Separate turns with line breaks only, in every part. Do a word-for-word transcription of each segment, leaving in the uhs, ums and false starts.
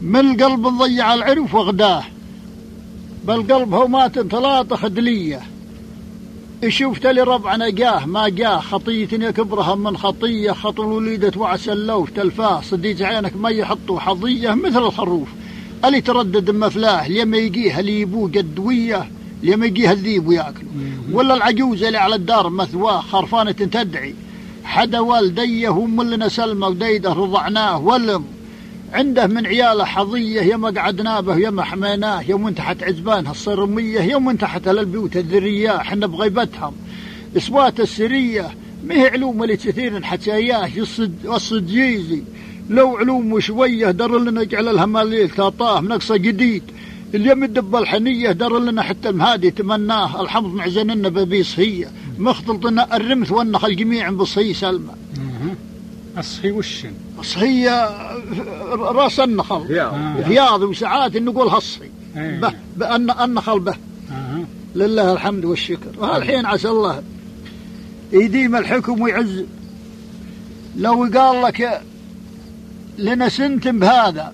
من القلب ضيع العرف وغداه، بالقلب هو مات انطلاطة خدلية، شفت لي ربعنا جاه ما جاه، خطيتني كبرها من خطية، خط الوليدة وعسلوف تلفاه، صديج عينك ما يحطوا حظية مثل الخروف اللي تردد مفلاه، لما يجيها اللي يبوه قدوية، لما يجيها الذيب وياكله، ولا العجوزة اللي على الدار مثواه، خرفانة تدعي حدا والديه وم لنا سلمى وديده رضعناه، ولم عنده من عياله حظيه، يما قعدنا به يما حميناه، يوم انتحت عزبانها الصرميه، يوم انتحت للبيوت الذريه، احنا بغيبتهم اصوات السريه، ما هي علوم اللي كثير حكاياه، الصديزي لو علوم شويه در لنا جعل الهماليل تطاه نقصه جديد، اليوم الدب الحنيه در لنا حتى المهادي تمناه، الحمض معزننا ببيص هي مختلطنا الرمث والنخل جميع بصهي سلمى.
الصهي وشن؟
الصهي راس النخل فياض، وساعات نقول هالصهي به بأن النخل به. أه. لله الحمد والشكر. والحين عسى الله يديم الحكم ويعز. لو قال لك لنا سنتم بهذا،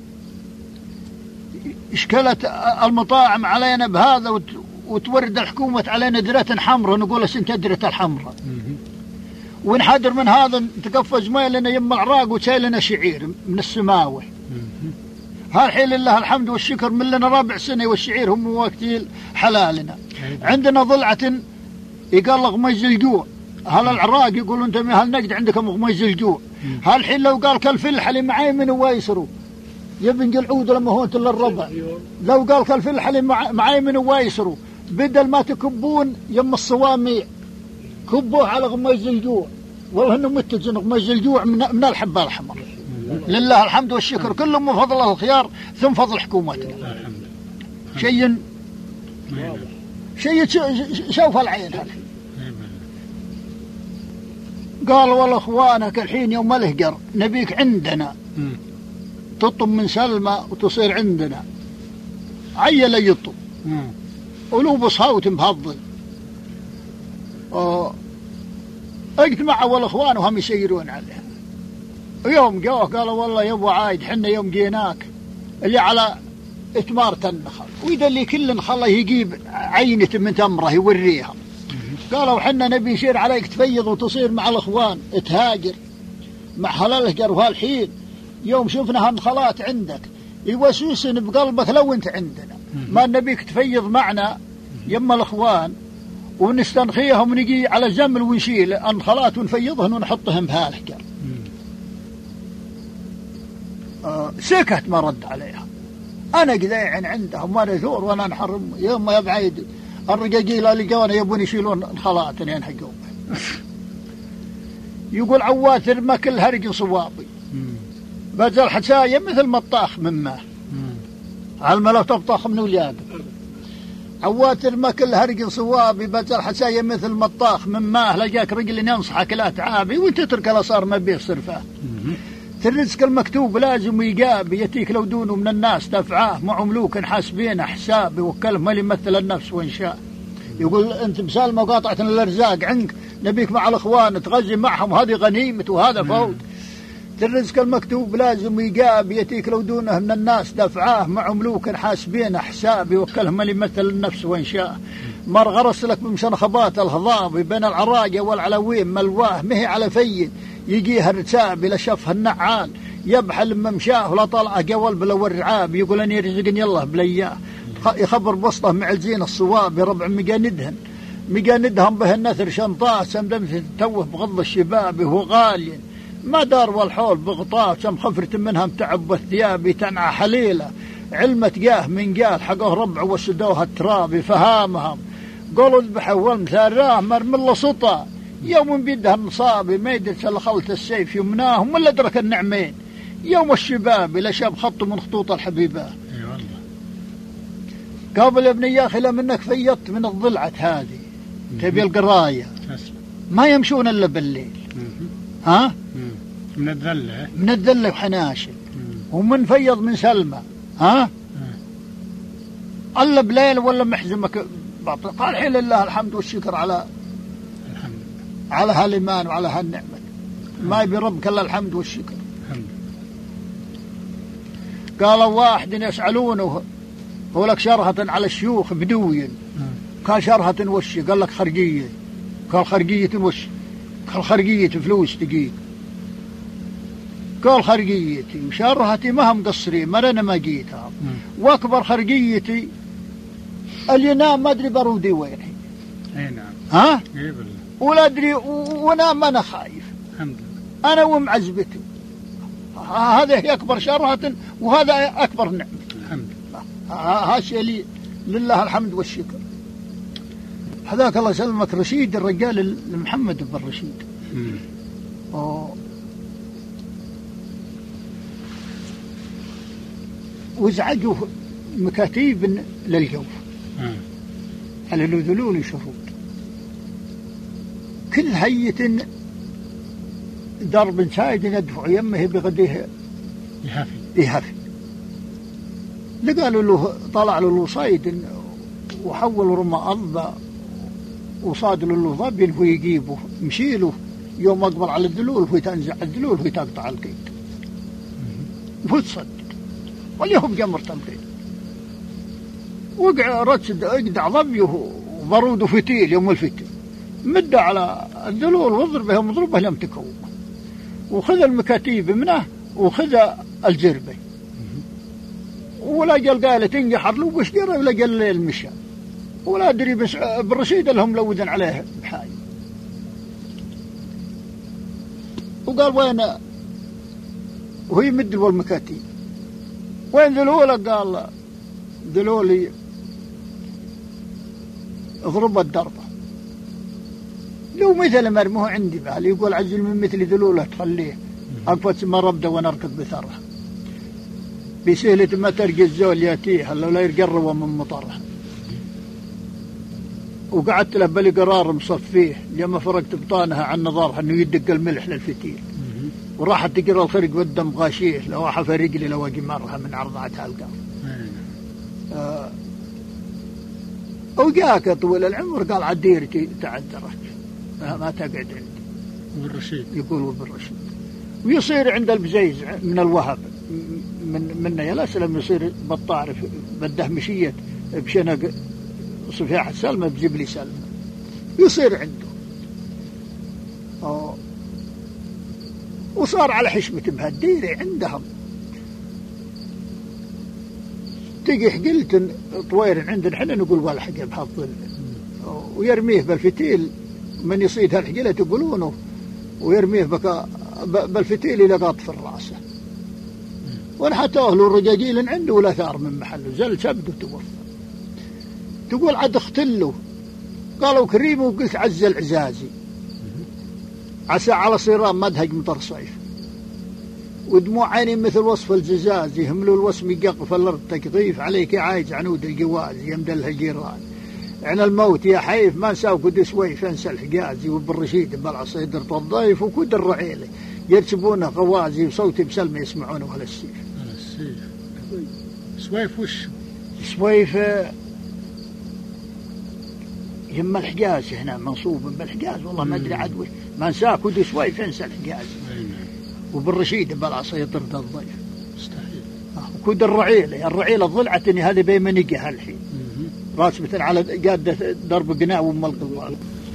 اشكلت المطاعم علينا بهذا وتورد الحكومة علينا درة حمراء، نقول سنت درة الحمراء، ونحدر من هذا تقفز ما لنا يم العراق وشاي لنا شعير من السماوي. هالحين لله الحمد والشكر من لنا رابع سنة والشعير هم وقتيل حلالنا. عندنا ضلعة يقال غميز الجوع، هل العراق يقولون انت هل نجد عندكم غميز الجوع. هالحين لو قال كالفلح اللي معي من وايسروا يبنج العود لما هو انت للربع، لو قال كالفلح اللي معي من وايسروا بدل ما تكبون يم الصواميع كبوه على غميز الجوع، والله انه متجن غميز الجوع من, من الحبة الحمر. لله الحمد والشكر، كلهم من فضل الخيار ثم فضل حكومتنا. شيء شيء شوف العين هذا. قال والله اخوانك الحين يوم الهجر نبيك عندنا تطم من سلمى وتصير عندنا عيل يطم ولو بصوت بهضل. اجتمع والاخوان وهم يسيرون عليها. يوم جوه قالوا والله يا ابو عايد حنا يوم جيناك اللي على اتمارة النخل وإذا اللي كل نخله يجيب عينة من تمره يوريها. قالوا حنا نبي يصير عليك تفيض وتصير مع الاخوان تهاجر مع هالهجر. وهالحين يوم شفنا هالنخلات عندك يوسوسن بقلبك لو انت عندنا ما نبيك تفيض معنا يما الاخوان ونستنخيهم ونجي على زمل ونشيل النخلات ونفيضهن ونحطهم بهالهجر. آه سكت ما رد عليها. انا قذيع عندهم وانا ثور وانا نحرم يوم ما يبعيد الرجاجيل اللي جوانا يبون يشيلون الخلاط ينحقون. يقول عواتر ما كل هرج صوابي بزل حسايا مثل مطاخ من ماء على الملف تطاخ من ولياد. عواتر ما كل هرج صوابي بزل حسايا مثل مطاخ من ماء، لجاك رجل ينصحك لا تعابي وانت تترك الاصار ما بيصير فيه. الرزق المكتوب لازم يجاب يتيك لو دونه من الناس دفعاه مع ملوك حاسبين حساب يوكلهم ما يمثل النفس وإن شاء. يقول أنت بسالمة قاطعة الأرزاق عنك نبيك مع الأخوان تغزي معهم هذه غنيمة وهذا فوت. الرزق المكتوب لازم يجاب يتيك لو دونه من الناس دفعاه مع ملوك حاسبين حساب يوكلهم ما يمثل النفس وإن شاء. مر غرس لك بمشنخبات الهضاب بين العراقة والعلوين ملواه مهي على فين يجيها الرتاب إلى شفها النعال يبحل ممشاه ولا طلعه قول بلا ورعاب. يقول أني رزقني الله بلياه يخبر بسطه معزين الصواب ربع مجاندهن مجاندهم به النثر شنطاه سمدمت توه بغض الشباب وهو غالي ما دار والحول بغطاه سم خفرت منهم تعب الثياب تنعى حليله علمت جاه من قال حقه ربع وسدوها التراب فهامهم قولوا اذبحوا والمثال راه مرم الله سطا يوم بيدها النصابي ما يدرس الا خلط السيف يمناهم ولا درك النعمين يوم الشباب الى شاب خط من خطوط الحبيبه. قابل يا ابني يا اخي لا منك فيضت من الضلعه هذه تبي القرايه ما يمشون الا بالليل. ها
من الذله
من الذله وحناشل ومن فيض من سلمى ها الا بليل ولا محزمك باطل. قال حين لله الحمد والشكر على الحمد على هالايمان وعلى هالنعمه ما يبي ربك الا الحمد والشكر. قالوا واحد يسألونه هو لك شرهة على الشيوخ بدوي، قال شرهة وش؟ قال لك خرقية. قال خرقية وش؟ قال خرقية فلوس تجيك. قال خرقيتي وشرهتي ما هم قصرين، ما أنا ما جيتها، وأكبر خرقيتي اللي ينام ما أدري برودي وين هي.
اي نعم.
ها؟
اي بالله.
ولا أدري ونام ما أنا خايف.
الحمد لله.
أنا ومعزبتي. هذا هي أكبر شرهة وهذا أكبر نعمة.
الحمد لله.
هاشي لي لله الحمد والشكر. حذاك الله يسلمك رشيد الرجال محمد بن رشيد. وزعجوا مكاتيب للجوف على الذلول يشوفون كل هية ضرب شايد يدفع يمه بغديه
يهافي
يهافي. لقالوا له طلع له الوصيد وحولوا رمى أضبع وصاد له الضب هو يجيبه مشيله يوم أقبل على الدلول هو تنزع الدلول هو تقطع القيد وهو تصدق واليوم جمر تمرين وقع رتد اقدع ضبيه وبرود فتيل يوم الفتيل مد على الدلول واضربه مضربه لم تكون وخذ المكاتيب منه وخذ الجربة ولا قال قال تنجحر له بشقره ولا قال المشى ولا أدري بس بالرشيد لهم لوذن عليه بحاجة. وقال وين وهي يمد والمكاتيب وين ذلولة؟ قال ذلولي اضرب الضربة لو مثل مرموه عندي بالي يقول عجل من مثل ذلولة تخليه أقفت ما ربده ونركض بثرها بسهلة ما ترقي الزول ياتيه لو لا يقرب من مطرها. وقعدت له بالي قرار مصفيه لما فرقت بطانها عن نظارها انه يدق الملح للفتيل وراحت تقرا الخرق والدم غاشيه لو حفى رجلي لو قمرها من عرضعتها القاف. آه وجاك طويل العمر قال عديرتي تعذرت ما تقعد عندي
بالرشيد
يقول بالرشيد ويصير عند البزيز من الوهب من منا يا سلام يصير بالطارف بده مشيت بشنق صفيحة السلمة بجبلي سلمة يصير عنده. أوه. وصار على حشمة بهالديرة عندهم تجي حقلت طوير عندنا حنا نقول والحق بهالظل ويرميه بالفتيل من يصيد هالحقلة يقولونه ويرميه بك بالفتيل إلى قاط في الراسة ونحتوه له رجاجيل عنده ولا ثار من محله زل شبد وتوفى. تقول عاد اختله قالوا كريم وقلت عز العزازي عسى على صيران مدهج مطر صيف ودموع عيني مثل وصف الجزاز يهملوا الوسم يقف الارض تقطيف عليك عايج عنود الجواز يمدلها جيران عن الموت يا حيف ما نساو قد سويف انسى الحجازي وبالرشيد بالعصيدر الضيف وكد الرعيله يرسبونه غوازي وصوتي بسلمه يسمعونه على السيف.
على السيف سويف وش
سويف يما الحجاز هنا منصوب بالحجاز والله ما ادري عاد وش ما نساه كد سويف انسى الحجاز وبالرشيد بالعصيدر الضيف
مستحيل
وكد الرعيله الرعيله ضلعتني هذه بيمنقها الحين راسبة على قادة درب قناع وملق الوالد.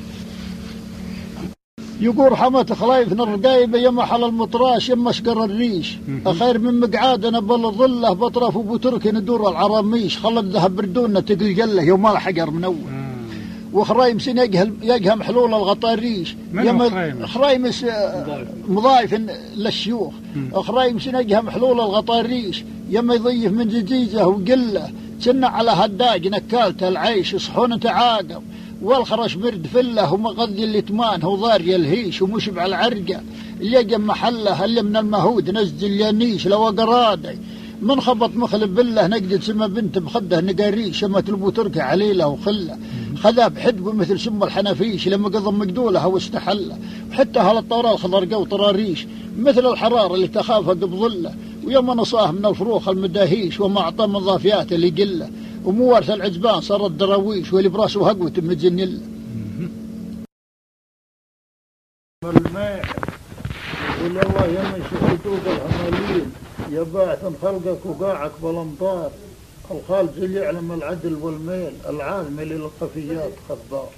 يقول حمات خلايفنا الرقايبة يما حل المطراش يما شقر الريش أخير من مقعادنا بالظلة بطرف وبترك ندور العراميش خلت ذهب بردوننا تقل جله يوم الحجر من أول وخرايم سن يجهم حلول الغطاريش يما خرايم مضايف للشيوخ خرايم سن يجهم حلول الغطاريش يما يضيف من جزيزه وقله سنة على هداج نكالت العيش صحون تعاقب والخرش برد فله ومغذي الاتمان هو ضاري الهيش ومشبع العرقة اللي يجم محله اللي من المهود نزل اليانيش لو قرادي من خبط مخلب بالله نقدر سما بنت بخده نقاريش شما تلبو تركي عليله وخله خذا بحدبه مثل شم الحنفيش لما قضم مقدولها واستحله وحتى هالطورة الخضر قو طراريش مثل الحرارة اللي تخافها بظله ويوم نصاه من الفروخ المداهيش وما أعطى من ضافيات اللي قله وموارث العجبان صار الدراويش واللي براسه هقوة مجنل الماء يقول الله يمن شفتوك العمالين يا باعث خلقك وقاعك بالامطار، الخالد اللي يعلم العدل والميل، العالم اللي للخفيات خبار.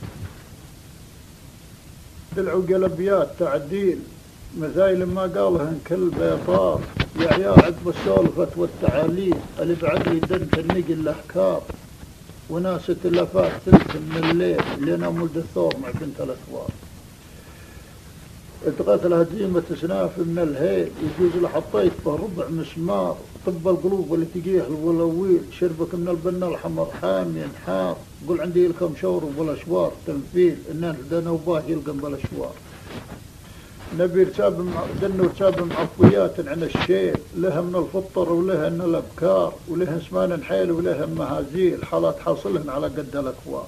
بالعقل ابيات تعديل مثايل ما قالهن كل بيطار، يا عيال عقب السولفة والتعاليل اللي بعقلي دنت النقل الأحكار، وناس تلفات ثلث من الليل لنا ولد الثور مع بنت الأثوار. اتغثل هزيمة سناف من الهيل، يجوز لحطيت به ربع مسمار، طب القلوب اللي تجيه الولويل، شربك من البنا الحمر حامي حار، قل عندي لكم شور بالاشوار تنفيل، ان دنا وباه يلقم بالاشوار. نبي رتاب دنا رتاب معفويات عن الشيل، لها من الفطر ولها من الابكار، ولها اسمان حيل ولها مهازيل، حالات حاصلهن على قد الاكوار.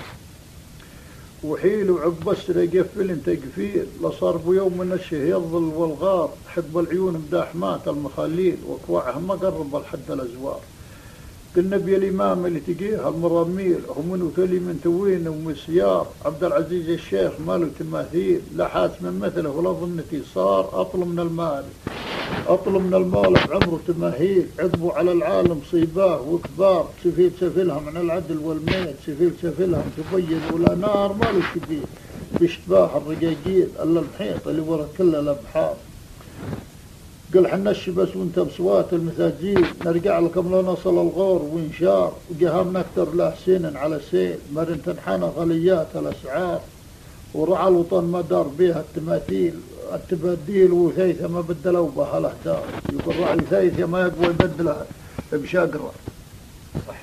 وحيل وعقب السر يقفل تقفيل، لصار بيوم من الشه يظل والغار، حب العيون مداحمات المخاليل، وكواعها ما قرب الحد الازوار. قلنا بيا الامام اللي تقيها المراميل، هم من تلي من توين ومسيار، عبد العزيز الشيخ ماله تماثيل، لا حاس من مثله ولا ظنتي صار، اطل من المال اطل من المال بعمره تماهيل، عقبوا على العالم صيباه وكبار، سفيل سفلها من العدل والميل، سفيل سفلها تبين ولا نار ما له شبيه، باشتباه الرقاقيل الا المحيط اللي ورا كل الابحار. قل حنا الشبس وانت بصوات المساجيل، نرجع لكم لو نصل الغور وانشار، وقهام نكتر له سين على سيل، مرن تنحنى غليات الاسعار، ورعى الوطن ما دار بها التماثيل، التبديل وثيثة ما بدلوا بها الاهدار، يقول راعي ثيثة ما يقوى يبدلها بشاقرة.